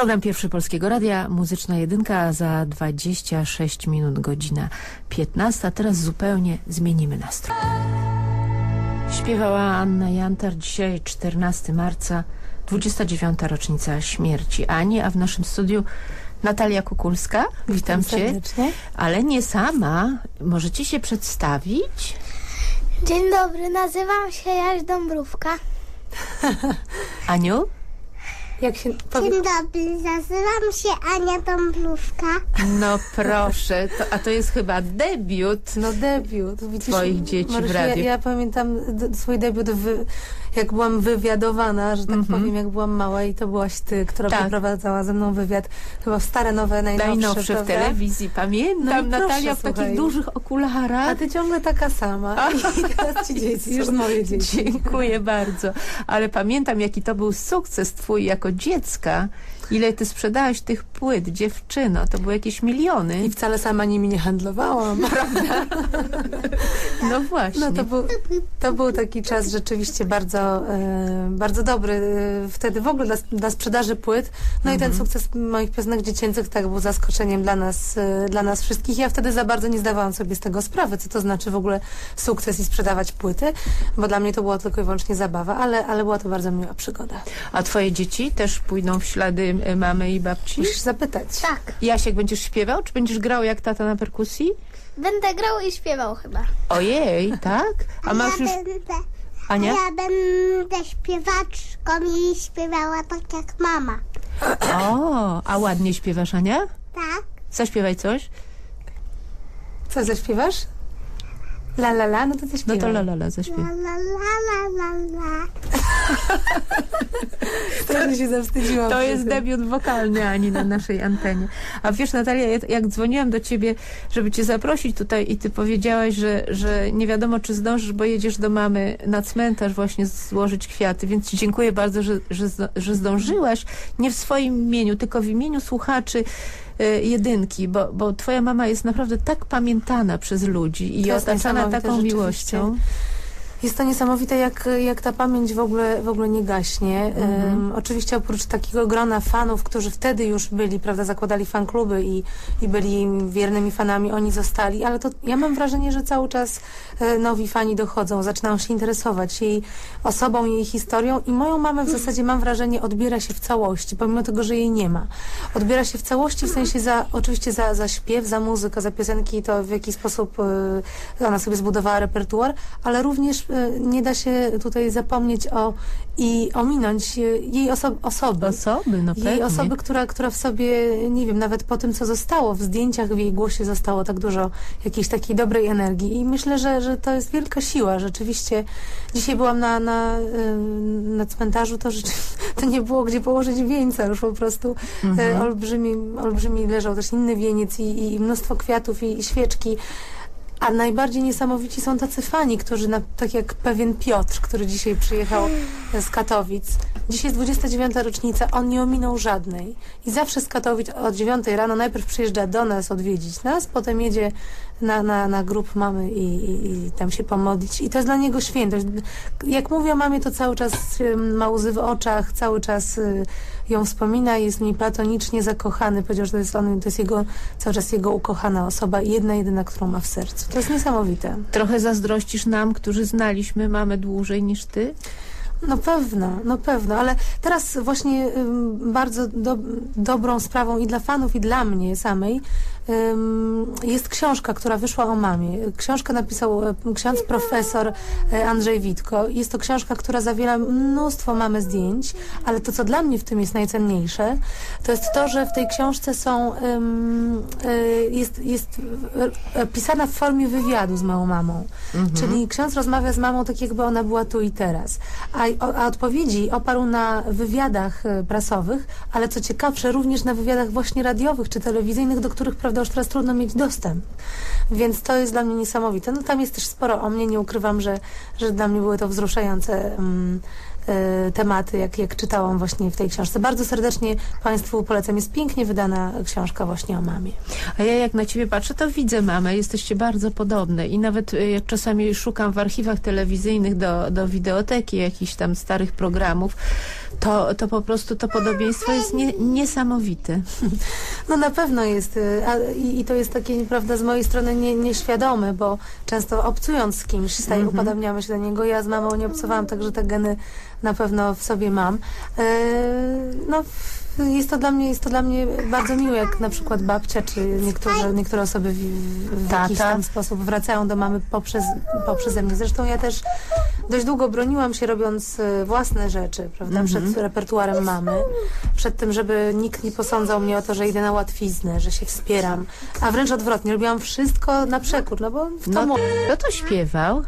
Program Pierwszy Polskiego Radia, Muzyczna Jedynka, za 26 minut, godzina 15. A teraz zupełnie zmienimy nastrój. Śpiewała Anna Jantar. Dzisiaj 14 marca, 29. rocznica śmierci Ani, a w naszym studiu Natalia Kukulska. Witam cię. Serdecznie. Ale nie sama. Możecie się przedstawić? Dzień dobry, nazywam się Jaś Dąbrówka. Aniu? Jak się Dzień dobry, nazywam się Ania Dąbrówka. No proszę, a to jest chyba debiut. No debiut. Widzisz, Twoich dzieci Marysiu, w radiu. Ja pamiętam swój debiut, jak byłam wywiadowana, że tak powiem, jak byłam mała i to byłaś ty, która przeprowadzała ze mną wywiad. Chyba w Stare Nowe, najnowsze w telewizji, pamiętam. No Natalia w słuchaj. takich dużych okularach. A ty ciągle taka sama. I teraz ci dzieci, już moje dzieci. Dziękuję bardzo. Ale pamiętam, jaki to był sukces twój jako dziecka. Ile ty sprzedałaś tych płyt, dziewczyno. To były jakieś miliony. I wcale sama nimi nie handlowałam. Prawda? No właśnie. No to był taki czas rzeczywiście bardzo, bardzo dobry wtedy w ogóle dla sprzedaży płyt. No i ten sukces moich piosenek dziecięcych tak był zaskoczeniem dla nas wszystkich. Ja wtedy za bardzo nie zdawałam sobie z tego sprawy, co to znaczy w ogóle sukces i sprzedawać płyty, bo dla mnie to była tylko i wyłącznie zabawa, ale była to bardzo miła przygoda. A twoje dzieci też pójdą w ślady mamy i babci? Musisz zapytać. Tak, Jasiek, będziesz śpiewał, czy będziesz grał jak tata na perkusji? będę grał i śpiewał chyba. Ojej, tak? A masz już... Ania? Ja będę śpiewaczką i śpiewała tak jak mama. O, a ładnie śpiewasz, Ania? Tak? Zaśpiewaj coś. Co zaśpiewasz? La la la, no to ty śpiewaj. No to la la la, zaśpiewaj. La la la la la la. Strasznie się zawstydziłam. To przy jest tym. debiut wokalny Ani na naszej antenie. A wiesz, Natalia, jak dzwoniłam do ciebie, żeby cię zaprosić tutaj i ty powiedziałaś, że nie wiadomo, czy zdążysz, bo jedziesz do mamy na cmentarz właśnie złożyć kwiaty, więc ci dziękuję bardzo, że zdążyłaś. Nie w swoim imieniu, tylko w imieniu słuchaczy jedynki, bo twoja mama jest naprawdę tak pamiętana przez ludzi i To jest otaczana niesamowite, taką rzeczywiście. miłością. Jest to niesamowite, jak ta pamięć w ogóle nie gaśnie. Oczywiście oprócz takiego grona fanów, którzy wtedy już byli, prawda, zakładali fankluby i byli wiernymi fanami, oni zostali, ale to ja mam wrażenie, że cały czas nowi fani dochodzą, zaczynają się interesować jej osobą, jej historią i moją mamę w zasadzie, mam wrażenie, odbiera się w całości, pomimo tego, że jej nie ma. Odbiera się w całości, w sensie oczywiście za śpiew, za muzykę, za piosenki, to w jaki sposób ona sobie zbudowała repertuar, ale również nie da się tutaj zapomnieć i ominąć jej osoby. No Jej pewnie. osoby, która w sobie, nie wiem, nawet po tym, co zostało, w zdjęciach, w jej głosie zostało tak dużo jakiejś takiej dobrej energii i myślę, że to jest wielka siła. Rzeczywiście dzisiaj byłam na cmentarzu, to nie było gdzie położyć wieńca, już po prostu olbrzymi leżał też inny wieniec i mnóstwo kwiatów i świeczki. A najbardziej niesamowici są tacy fani, którzy, tak jak pewien Piotr, który dzisiaj przyjechał z Katowic. Dzisiaj jest 29. rocznica, on nie ominął żadnej. I zawsze z Katowic od 9 rano najpierw przyjeżdża do nas odwiedzić nas, potem jedzie na grób mamy i tam się pomodlić. I to jest dla niego świętość. Jak mówię o mamie, to cały czas ma łzy w oczach, cały czas ją wspomina, jest w niej platonicznie zakochany. Powiedział, że to jest cały czas jego ukochana osoba i jedyna, którą ma w sercu. To jest niesamowite. Trochę zazdrościsz nam, którzy znaliśmy mamę dłużej niż ty? No pewno, ale teraz właśnie bardzo dobrą sprawą i dla fanów, i dla mnie samej jest książka, która wyszła o mamie. Książkę napisał ksiądz profesor Andrzej Witko. Jest to książka, która zawiera mnóstwo mamy zdjęć, ale to, co dla mnie w tym jest najcenniejsze, to jest to, że w tej książce jest pisana w formie wywiadu z moją mamą. Czyli ksiądz rozmawia z mamą tak, jakby ona była tu i teraz. A odpowiedzi oparł na wywiadach prasowych, ale co ciekawsze, również na wywiadach właśnie radiowych czy telewizyjnych, do których, prawda, już teraz trudno mieć dostęp. Więc to jest dla mnie niesamowite. No tam jest też sporo o mnie, nie ukrywam, że dla mnie były to wzruszające tematy, jak czytałam właśnie w tej książce. Bardzo serdecznie Państwu polecam. Jest pięknie wydana książka właśnie o mamie. A ja jak na ciebie patrzę, to widzę mamę. Jesteście bardzo podobne i nawet jak czasami szukam w archiwach telewizyjnych do wideoteki jakichś tam starych programów, to po prostu to podobieństwo jest niesamowite. No na pewno jest i to jest takie, prawda, z mojej strony nieświadome, bo często obcując z kimś, upodabniamy się do niego. Ja z mamą nie obcowałam, także te geny na pewno w sobie mam. No jest to dla mnie bardzo miłe, jak na przykład babcia, czy niektóre osoby w jakiś tam sposób wracają do mamy poprzeze mnie. Zresztą ja też dość długo broniłam się, robiąc własne rzeczy, prawda, przed repertuarem mamy, przed tym, żeby nikt nie posądzał mnie o to, że idę na łatwiznę, że się wspieram, a wręcz odwrotnie, robiłam wszystko na przekór, no bo w to Kto to śpiewał?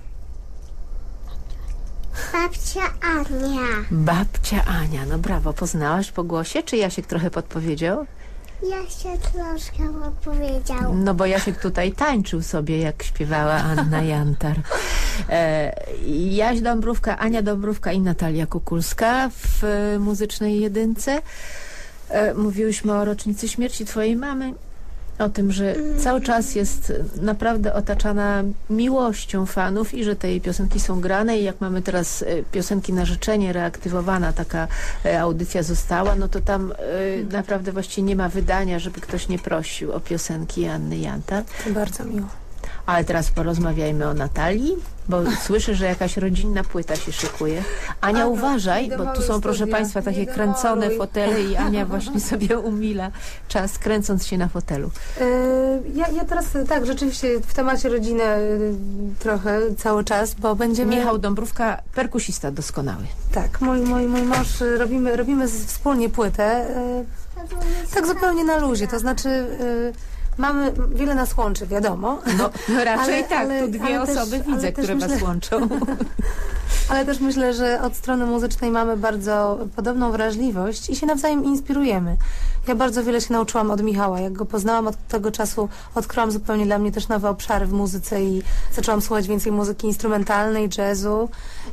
Babcia Ania. Babcia Ania. No brawo, poznałaś po głosie? Czy Jasiek trochę podpowiedział? Ja się troszkę odpowiedział. No bo Jasiek tutaj tańczył sobie, jak śpiewała Anna Jantar. Jaś Dąbrówka, Ania Dąbrówka i Natalia Kukulska w Muzycznej Jedynce. Mówiłyśmy o rocznicy śmierci twojej mamy. O tym, że cały czas jest naprawdę otaczana miłością fanów i że te jej piosenki są grane i jak mamy teraz piosenki na życzenie, reaktywowana taka audycja została, no to tam naprawdę właściwie nie ma wydania, żeby ktoś nie prosił o piosenki Anny Jantar. bardzo miło. Ale teraz porozmawiajmy o Natalii, bo słyszę, że jakaś rodzinna płyta się szykuje. Ania, uważaj, bo tu są, proszę Państwa, takie kręcone fotele i Ania właśnie sobie umila czas, kręcąc się na fotelu. Ja teraz tak, rzeczywiście w temacie rodziny trochę cały czas, bo będziemy... Michał Dąbrówka, perkusista doskonały. Tak, mój mąż, robimy wspólnie płytę, tak zupełnie na luzie, to znaczy... wiele nas łączy, wiadomo. No raczej tu dwie osoby widzę, które was łączą. Ale też myślę, że od strony muzycznej mamy bardzo podobną wrażliwość i się nawzajem inspirujemy. Ja bardzo wiele się nauczyłam od Michała. Jak go poznałam, od tego czasu odkryłam zupełnie dla mnie też nowe obszary w muzyce i zaczęłam słuchać więcej muzyki instrumentalnej, jazzu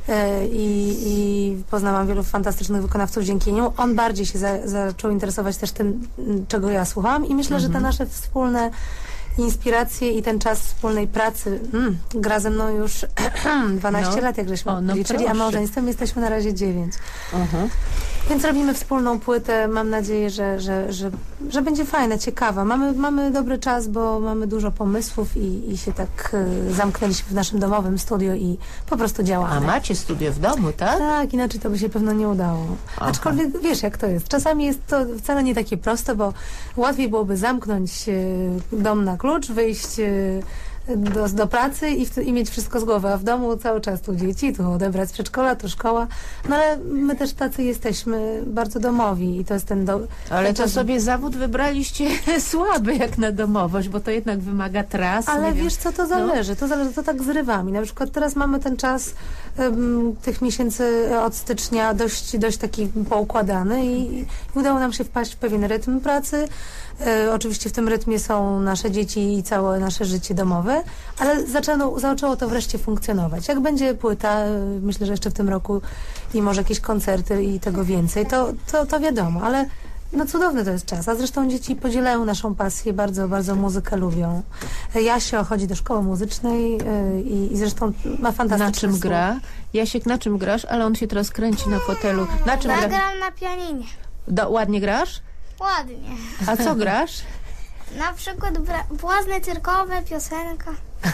i poznałam wielu fantastycznych wykonawców dzięki niemu. On bardziej się zaczął interesować też tym, czego ja słuchałam i myślę, że te nasze wspólne inspiracje i ten czas wspólnej pracy gra ze mną już 12 lat, jak żeśmy liczyli, a małżeństwem jesteśmy na razie 9. Więc robimy wspólną płytę. Mam nadzieję, że będzie fajna, ciekawa. Mamy dobry czas, bo mamy dużo pomysłów i się tak zamknęliśmy w naszym domowym studio i po prostu działamy. A macie studio w domu, tak? Tak, inaczej to by się pewno nie udało. Aczkolwiek wiesz, jak to jest. Czasami jest to wcale nie takie proste, bo łatwiej byłoby zamknąć dom na klucz, wyjść do pracy i mieć wszystko z głowy, a w domu cały czas tu dzieci, tu odebrać z przedszkola, tu szkoła. No ale my też tacy jesteśmy bardzo domowi i to jest Ale to sobie zawód wybraliście słaby jak na domowość, bo to jednak wymaga tras. Ale wiesz co, to zależy. To tak zrywami. Na przykład teraz mamy ten czas tych miesięcy od stycznia dość taki poukładany i udało nam się wpaść w pewien rytm pracy. Oczywiście w tym rytmie są nasze dzieci i całe nasze życie domowe, ale zaczęło to wreszcie funkcjonować. Jak będzie płyta, myślę, że jeszcze w tym roku i może jakieś koncerty i tego więcej, to wiadomo, ale no cudowny to jest czas. A zresztą dzieci podzielają naszą pasję, bardzo, bardzo muzykę lubią. Jasio chodzi do szkoły muzycznej i zresztą ma fantastyczny Na czym gra? Jasiek, na czym grasz? Ale on się teraz kręci na fotelu. Na czym Ja gram na pianinie. Ładnie grasz? Ładnie. A co grasz? Na przykład błazny cyrkowe, piosenka.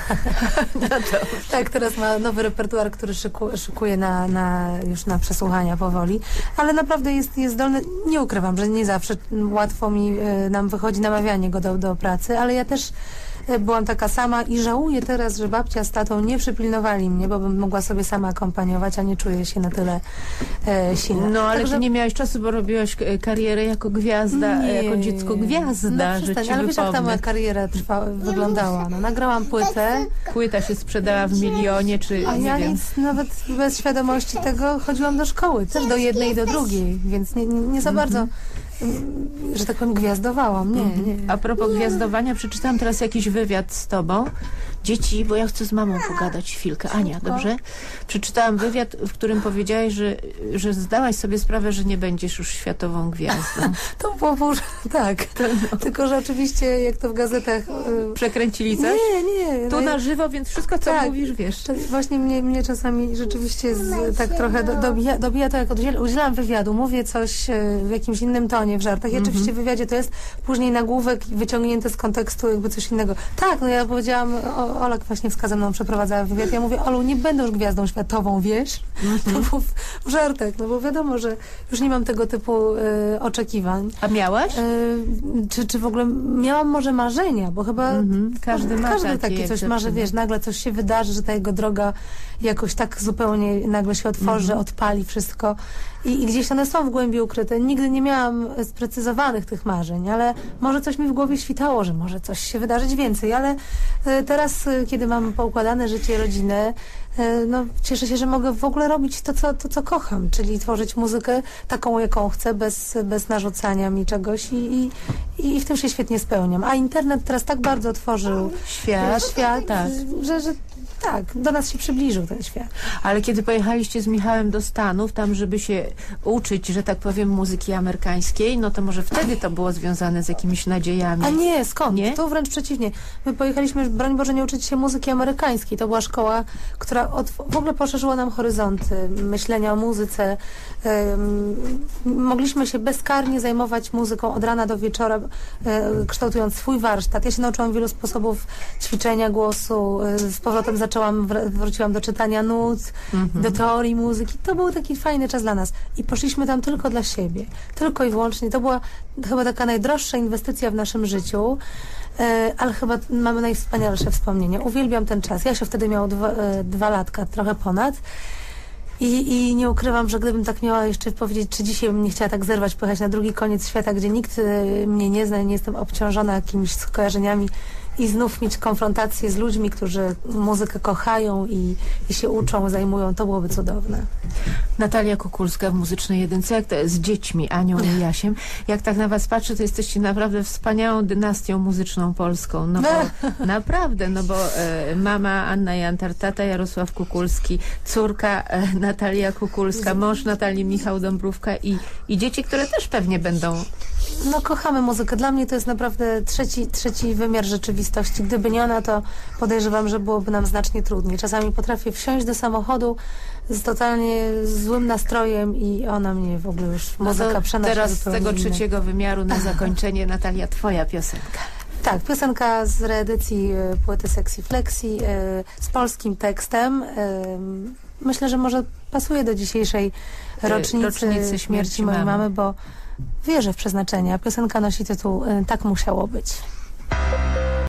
Tak, teraz ma nowy repertuar, który szykuje już na przesłuchania powoli, ale naprawdę jest zdolny. Nie ukrywam, że nie zawsze łatwo nam wychodzi namawianie go do pracy, ale ja też byłam taka sama i żałuję teraz, że babcia z tatą nie przypilnowali mnie, bo bym mogła sobie sama akompaniować, a nie czuję się na tyle silna. No, ale ty nie miałaś czasu, bo robiłaś karierę jako gwiazda, jako dziecko gwiazda. Ale wiesz, jak ta moja kariera wyglądała. No, nagrałam płytę. Płyta się sprzedała w milionie, czy a ja nic, nawet bez świadomości tego chodziłam do szkoły, też do jednej i do drugiej, więc nie za bardzo, że tak powiem, gwiazdowałam. Nie. A propos gwiazdowania, przeczytałam teraz jakiś wywiad z tobą, Dzieci, bo ja chcę z mamą pogadać chwilkę. Ania, dobrze? Przeczytałam wywiad, w którym powiedziałaś, że zdałaś sobie sprawę, że nie będziesz już światową gwiazdą. To było, tak. Tylko, że oczywiście, jak to w gazetach... Przekręcili coś? Nie. Tu na żywo, więc wszystko, co mówisz, wiesz. Właśnie mnie czasami rzeczywiście tak trochę dobija to, jak udzielam wywiadu, mówię coś w jakimś innym tonie, w żartach. I oczywiście w wywiadzie to jest później nagłówek wyciągnięty z kontekstu jakby coś innego. Tak, no ja powiedziałam, Ola Kwaśniewska ze mną przeprowadzała wywiad. Ja mówię, Olu, nie będę już gwiazdą światową, wiesz? To było w żartach, no bo wiadomo, że już nie mam tego typu oczekiwań. A miałaś? Czy w ogóle miałam może marzenia, bo chyba każdy takie coś marzy, wiesz, nagle coś się wydarzy, że ta jego droga jakoś tak zupełnie nagle się otworzy, odpali wszystko i gdzieś one są w głębi ukryte. Nigdy nie miałam sprecyzowanych tych marzeń, ale może coś mi w głowie świtało, że może coś się wydarzyć więcej, ale teraz, kiedy mam poukładane życie i rodzinę, no, cieszę się, że mogę w ogóle robić to, co kocham, czyli tworzyć muzykę taką, jaką chcę, bez narzucania mi czegoś i w tym się świetnie spełniam. A internet teraz tak bardzo otworzył świat tak. że tak, do nas się przybliżył ten świat. Ale kiedy pojechaliście z Michałem do Stanów, tam żeby się uczyć, że tak powiem, muzyki amerykańskiej, no to może wtedy to było związane z jakimiś nadziejami. A nie, skąd? Nie? To wręcz przeciwnie. My pojechaliśmy, broń Boże, nie uczyć się muzyki amerykańskiej. To była szkoła, która w ogóle poszerzyła nam horyzonty myślenia o muzyce. Mogliśmy się bezkarnie zajmować muzyką od rana do wieczora, kształtując swój warsztat. Ja się nauczyłam wielu sposobów ćwiczenia głosu. Z powrotem wróciłam do czytania nut, do teorii muzyki. To był taki fajny czas dla nas. I poszliśmy tam tylko dla siebie. Tylko i wyłącznie. To była chyba taka najdroższa inwestycja w naszym życiu, ale chyba mamy najwspanialsze wspomnienia. Uwielbiam ten czas. Jasia wtedy miał 2 latka, trochę ponad. I nie ukrywam, że gdybym tak miała jeszcze powiedzieć, czy dzisiaj bym nie chciała tak zerwać, pojechać na drugi koniec świata, gdzie nikt mnie nie zna, nie jestem obciążona jakimiś skojarzeniami i znów mieć konfrontację z ludźmi, którzy muzykę kochają i się uczą, zajmują, to byłoby cudowne. Natalia Kukulska w Muzycznej Jedynce. Jak to jest z dziećmi, Anią i Jasiem? Jak tak na was patrzę, to jesteście naprawdę wspaniałą dynastią muzyczną polską. No bo naprawdę, no bo mama Anna Jantar, tata Jarosław Kukulski, córka Natalia Kukulska, mąż Natalii Michał Dąbrówka i dzieci, które też pewnie będą... No kochamy muzykę. Dla mnie to jest naprawdę trzeci wymiar rzeczywistości. Gdyby nie ona, to podejrzewam, że byłoby nam znacznie trudniej. Czasami potrafię wsiąść do samochodu z totalnie złym nastrojem i ona mnie w ogóle już muzyka przenosi. Teraz z tego trzeciego wymiaru na zakończenie, Natalia, twoja piosenka. Tak, piosenka z reedycji płyty Sexy Flexi z polskim tekstem. Myślę, że może pasuje do dzisiejszej rocznicy śmierci mojej mamy, bo wierzę w przeznaczenia. Piosenka nosi tytuł Tak musiało być.